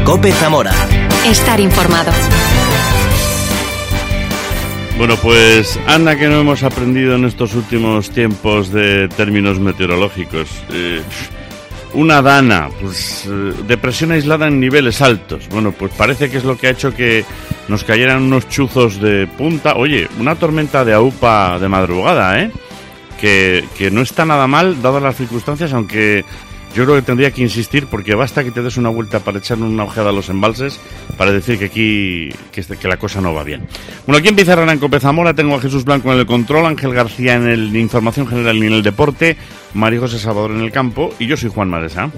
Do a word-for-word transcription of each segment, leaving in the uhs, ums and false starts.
COPE Zamora. Estar informado. Bueno, pues anda que no hemos aprendido en estos últimos tiempos de términos meteorológicos. Eh, una dana, pues eh, depresión aislada en niveles altos. Bueno, pues parece que es lo que ha hecho que nos cayeran unos chuzos de punta. Oye, una tormenta de aupa de madrugada, ¿eh? Que, que no está nada mal, dadas las circunstancias, aunque yo creo que tendría que insistir, porque basta que te des una vuelta para echar una ojeada a los embalses para decir que aquí que, este, que la cosa no va bien. Bueno, aquí empieza Hernán COPE Zamora. Tengo a Jesús Blanco en el control, Ángel García en el Información General y en el Deporte, María José Salvador en el campo, y yo soy Juan Madesa.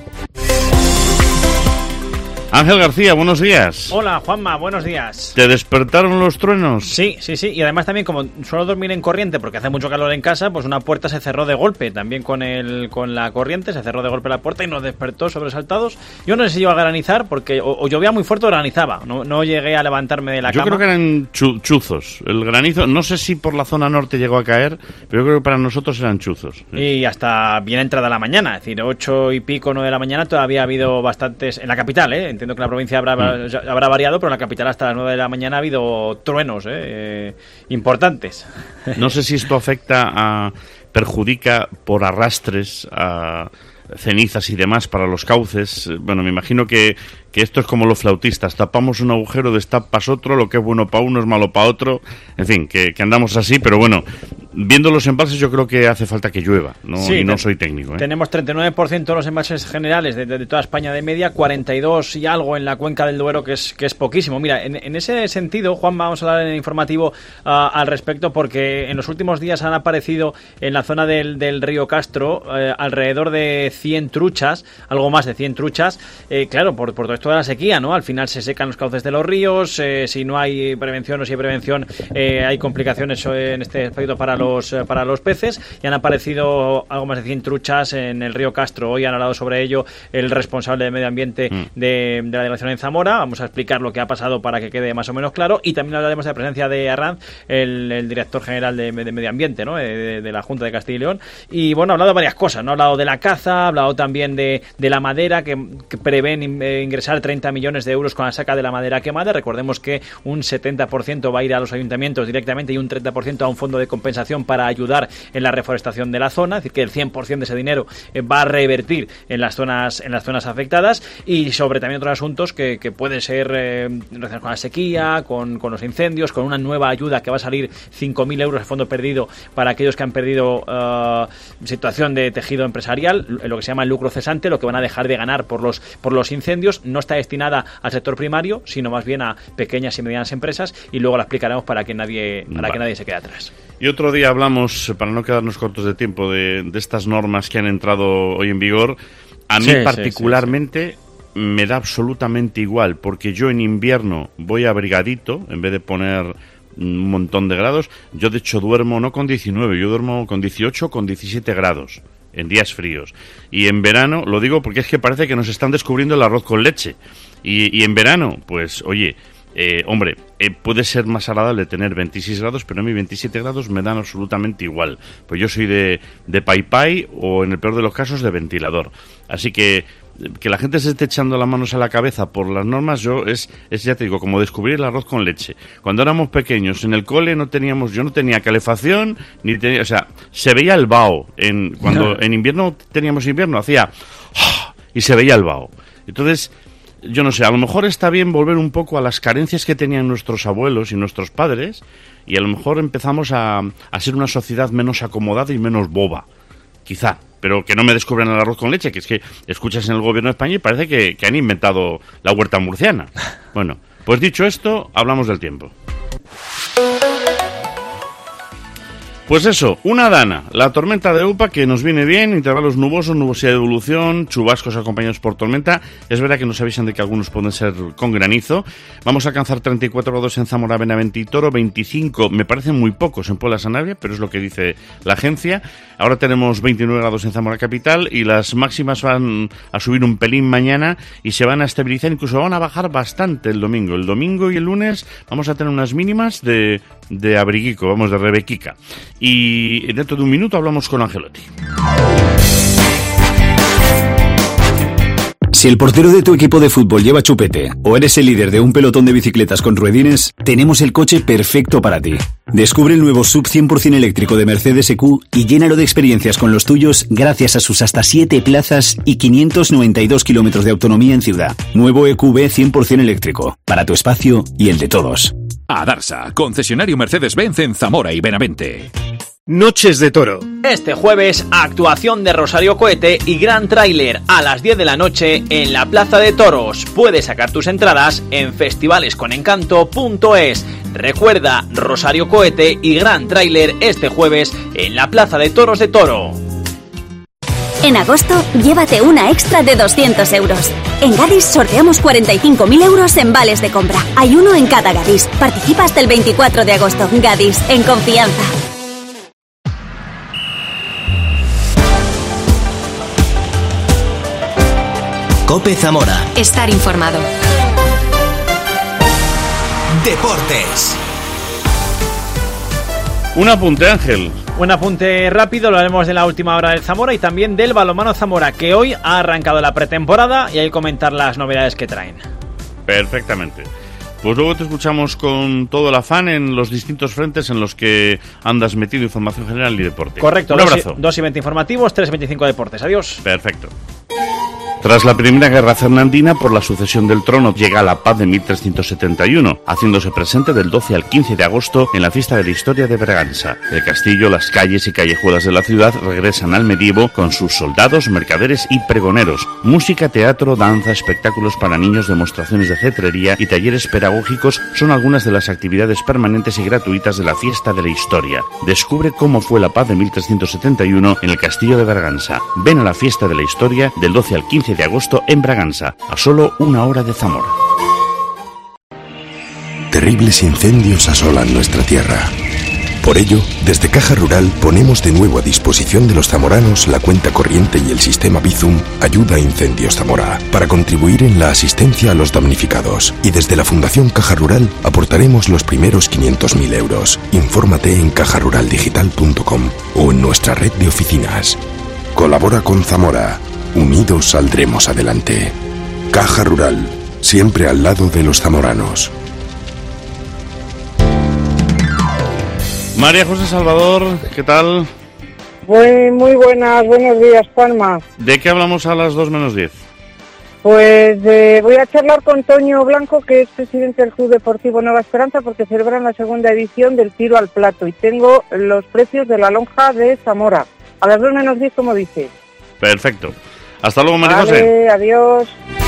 Ángel García, buenos días. Hola, Juanma, buenos días. ¿Te despertaron los truenos? Sí, sí, sí, y además también como suelo dormir en corriente porque hace mucho calor en casa, pues una puerta se cerró de golpe, también con el con la corriente, se cerró de golpe la puerta y nos despertó sobresaltados. Yo no sé si iba a granizar, porque o, o llovía muy fuerte o granizaba, no, no llegué a levantarme de la yo cama. Yo creo que eran chu- chuzos, el granizo, no sé si por la zona norte llegó a caer, pero yo creo que para nosotros eran chuzos. Y hasta bien entrada la mañana, es decir, ocho y pico, nueve de la mañana, todavía ha habido bastantes, en la capital, ¿eh? Entiendo que la provincia habrá, mm. habrá variado, pero en la capital hasta las nueve de la mañana ha habido truenos ¿eh? Eh, importantes. No sé si esto afecta a... perjudica por arrastres a cenizas y demás para los cauces. Bueno, me imagino que, que esto es como los flautistas, tapamos un agujero, destapas otro, lo que es bueno para uno es malo para otro, en fin, que, que andamos así, pero bueno, viendo los embalses yo creo que hace falta que llueva, ¿no? Sí, y no soy técnico, ¿eh? Tenemos treinta y nueve por ciento de los embalses generales de, de, de toda España de media, cuarenta y dos y algo en la cuenca del Duero, que es que es poquísimo. Mira, en, en ese sentido, Juan, vamos a hablar en el informativo uh, al respecto, porque en los últimos días han aparecido en la zona del, del río Castro uh, alrededor de cien truchas, algo más de cien truchas, eh, claro, por, por todo esto de la sequía, ¿no? Al final se secan los cauces de los ríos, eh, si no hay prevención o si hay prevención, eh, hay complicaciones en este aspecto para los, eh, para los peces, y han aparecido algo más de cien truchas en el río Castro. Hoy han hablado sobre ello el responsable de medio ambiente mm. de, de la delegación en Zamora. Vamos a explicar lo que ha pasado para que quede más o menos claro, y también hablaremos de la presencia de Arranz, el, el director general de, de medio ambiente, ¿no? de, de la Junta de Castilla y León, y bueno, ha hablado de varias cosas, ¿no? Ha hablado de la caza, ha hablado también de, de la madera, que, que prevén ingresar treinta millones de euros con la saca de la madera quemada. Recordemos que un setenta por ciento va a ir a los ayuntamientos directamente y un treinta por ciento a un fondo de compensación para ayudar en la reforestación de la zona, es decir, que el cien por ciento de ese dinero va a revertir en las zonas en las zonas afectadas, y sobre también otros asuntos que, que pueden ser eh, relacionados con la sequía, con, con los incendios, con una nueva ayuda que va a salir cinco mil euros a fondo perdido para aquellos que han perdido uh, situación de tejido empresarial, lo que se llama el lucro cesante, lo que van a dejar de ganar por los por los incendios. No está destinada al sector primario, sino más bien a pequeñas y medianas empresas, y luego la explicaremos para que nadie para vale. que nadie se quede atrás. Y otro día hablamos, para no quedarnos cortos de tiempo, de, de estas normas que han entrado hoy en vigor. A mí sí, particularmente sí, sí, sí. me da absolutamente igual, porque yo en invierno voy abrigadito, en vez de poner un montón de grados. Yo de hecho duermo no con diecinueve, yo duermo con dieciocho, con diecisiete grados en días fríos. Y en verano, lo digo porque es que parece que nos están descubriendo el arroz con leche. Y, y en verano, pues oye, eh, hombre, eh, puede ser más agradable tener veintiséis grados, pero a mí veintisiete grados me dan absolutamente igual. Pues yo soy de, de pai pai, o en el peor de los casos de ventilador. Así que que la gente se esté echando las manos a la cabeza por las normas, yo es, es ya te digo, como descubrir el arroz con leche. Cuando éramos pequeños en el cole no teníamos, yo no tenía calefacción, ni tenía, o sea, se veía el vaho. En, cuando en invierno teníamos invierno, hacía y se veía el vaho. Entonces, yo no sé, a lo mejor está bien volver un poco a las carencias que tenían nuestros abuelos y nuestros padres, y a lo mejor empezamos a, a ser una sociedad menos acomodada y menos boba. Quizá, pero que no me descubran el arroz con leche, que es que escuchas en el gobierno de España y parece que, que han inventado la huerta murciana. Bueno, pues dicho esto, hablamos del tiempo. Pues eso, una dana, la tormenta de Eupa, que nos viene bien, intervalos nubosos, nubosidad de evolución, chubascos acompañados por tormenta. Es verdad que nos avisan de que algunos pueden ser con granizo. Vamos a alcanzar treinta y cuatro grados en Zamora, Benavente y Toro, veinticinco, me parecen muy pocos en Puebla Sanabria, pero es lo que dice la agencia. Ahora tenemos veintinueve grados en Zamora capital, y las máximas van a subir un pelín mañana y se van a estabilizar, incluso van a bajar bastante el domingo. El domingo y el lunes vamos a tener unas mínimas de, de abriguico, vamos, de rebequica. Y dentro de un minuto hablamos con Angelotti. Si el portero de tu equipo de fútbol lleva chupete o eres el líder de un pelotón de bicicletas con ruedines, tenemos el coche perfecto para ti. Descubre el nuevo sub cien por ciento eléctrico de Mercedes E Q y llénalo de experiencias con los tuyos gracias a sus hasta siete plazas y quinientos noventa y dos kilómetros de autonomía en ciudad. Nuevo E Q B cien por ciento eléctrico, para tu espacio y el de todos. Adarsa, concesionario Mercedes-Benz en Zamora y Benavente. Noches de Toro. Este jueves, actuación de Rosario Cohete y Gran Tráiler a las diez de la noche en la Plaza de Toros. Puedes sacar tus entradas en festivalesconencanto punto es. Recuerda, Rosario Cohete y Gran Tráiler este jueves en la Plaza de Toros de Toro. En agosto, llévate una extra de doscientos euros. En Gadis sorteamos cuarenta y cinco mil euros en vales de compra. Hay uno en cada Gadis. Participa hasta el veinticuatro de agosto. Gadis, en confianza. COPE Zamora. Estar informado. Deportes. Un apunte, Ángel. Un apunte rápido, lo haremos de la última hora del Zamora y también del balonmano Zamora, que hoy ha arrancado la pretemporada y hay que comentar las novedades que traen. Perfectamente. Pues luego te escuchamos con todo el afán en los distintos frentes en los que andas metido, información general y deporte. Correcto. Un abrazo. dos y veinte informativos, tres y veinticinco deportes. Adiós. Perfecto. Tras la primera guerra fernandina, por la sucesión del trono llega la paz de mil trescientos setenta y uno, haciéndose presente del doce al quince de agosto en la fiesta de la historia de Braganza. El castillo, las calles y callejuelas de la ciudad regresan al medievo con sus soldados, mercaderes y pregoneros. Música, teatro, danza, espectáculos para niños, demostraciones de cetrería y talleres pedagógicos son algunas de las actividades permanentes y gratuitas de la fiesta de la historia. Descubre cómo fue la paz de mil trescientos setenta y uno en el castillo de Braganza. Ven a la fiesta de la historia del doce al quince de agosto en Braganza, a solo una hora de Zamora. Terribles incendios asolan nuestra tierra. Por ello, desde Caja Rural ponemos de nuevo a disposición de los zamoranos la cuenta corriente y el sistema Bizum Ayuda a Incendios Zamora para contribuir en la asistencia a los damnificados. Y desde la Fundación Caja Rural aportaremos los primeros quinientos mil euros. Infórmate en caja rural digital punto com o en nuestra red de oficinas. Colabora con Zamora. Unidos saldremos adelante. Caja Rural, siempre al lado de los zamoranos. María José Salvador, ¿qué tal? Muy, muy buenas, buenos días, Juanma. ¿De qué hablamos a las dos menos diez? Pues eh, voy a charlar con Toño Blanco, que es presidente del Club Deportivo Nueva Esperanza, porque celebran la segunda edición del tiro al plato. Y tengo los precios de la lonja de Zamora. A las dos menos diez, como dice. Perfecto. Hasta luego, María Vale, José. Adiós.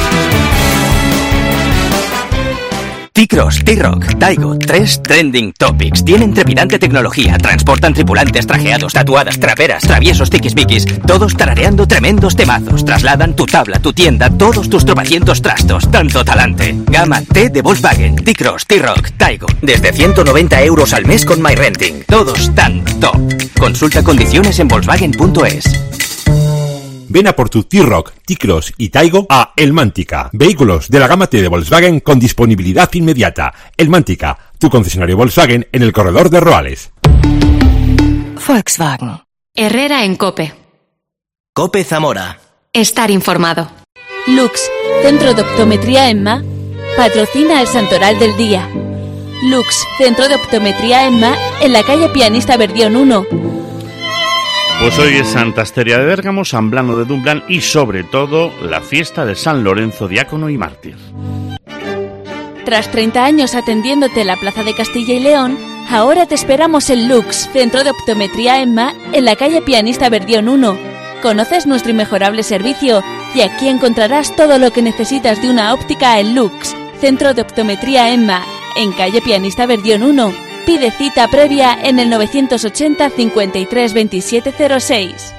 T-Cross, T-Rock, Taigo, tres trending topics. Tienen trepidante tecnología, transportan tripulantes trajeados, tatuadas, traperas, traviesos, tiquismiquis, todos tarareando tremendos temazos. Trasladan tu tabla, tu tienda, todos tus tropecientos trastos. Tanto talante. Gama T de Volkswagen, T-Cross, T-Rock, Taigo. Desde ciento noventa euros al mes con MyRenting. Todos tan top. Consulta condiciones en volkswagen punto es. Ven a por tu T-Rock, T-Cross y Taigo a El Mántica. Vehículos de la gama T de Volkswagen con disponibilidad inmediata. El Mántica, tu concesionario Volkswagen en el corredor de Roales. Volkswagen. Herrera en COPE. COPE Zamora. Estar informado. Lux, Centro de Optometría EMMA, patrocina el Santoral del Día. Lux, Centro de Optometría EMMA, en la calle Pianista Verdión uno. Pues hoy es Santa Asteria de Bérgamo, San Blano de Dumblán y sobre todo la fiesta de San Lorenzo Diácono y Mártir. Tras treinta años atendiéndote en la Plaza de Castilla y León, ahora te esperamos en Lux, Centro de Optometría EMMA, en la calle Pianista Verdión uno. Conoces nuestro inmejorable servicio y aquí encontrarás todo lo que necesitas de una óptica en Lux, Centro de Optometría EMMA, en calle Pianista Verdión uno. Pide cita previa en el novecientos ochenta cincuenta y tres veintisiete cero seis.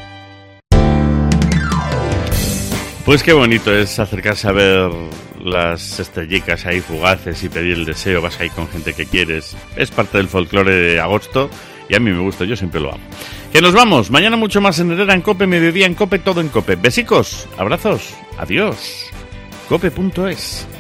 Pues qué bonito es acercarse a ver las estrellicas ahí fugaces y pedir el deseo. Vas ahí con gente que quieres. Es parte del folclore de agosto y a mí me gusta, yo siempre lo hago. Que nos vamos, mañana mucho más en Herrera en COPE, mediodía en COPE, todo en COPE. Besicos, abrazos, adiós. cope punto es.